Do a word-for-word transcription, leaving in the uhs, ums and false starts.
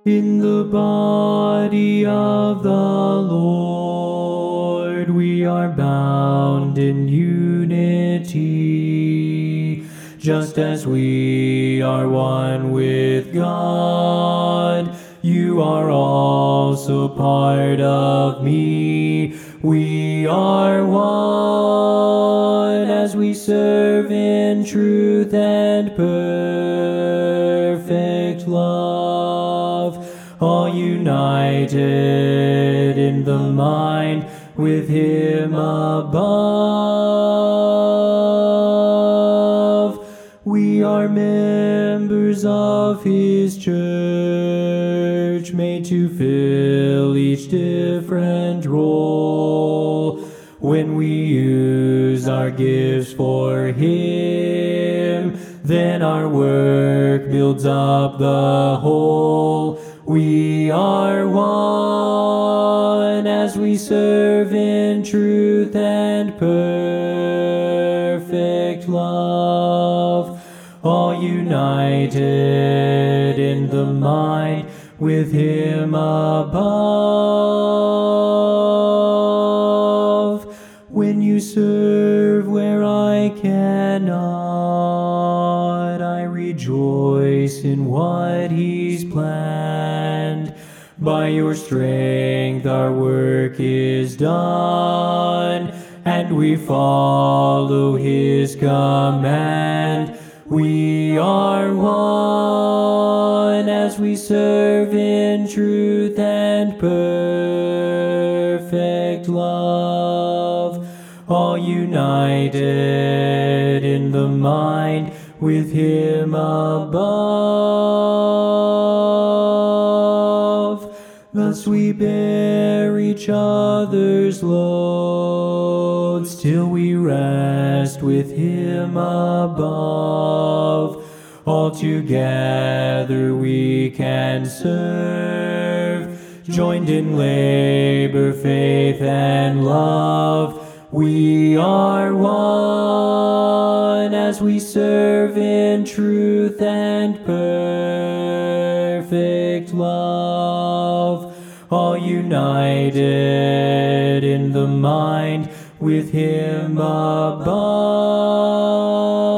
In the body of the Lord we are bound in unity, just as we are one with God. You are also part of me. We are one as we serve in truth and perfect love, all united in the mind with Him above. We are members of His church, made to fill each different role. When we use our gifts for Him, then our work builds up the whole. We are one as we serve in truth and perfect love, all united in the mind with Him above. When you serve where I cannot, I rejoice in what He's planned. By your strength our work is done, and we follow His command. We are one as we serve in truth and perfect love, all united in the mind with Him above. Thus we bear each other's loads till we rest with Him above. All together we can serve, joined in labor, faith, and love. We are one as we serve in truth and perfect love, all united in the mind with Him above.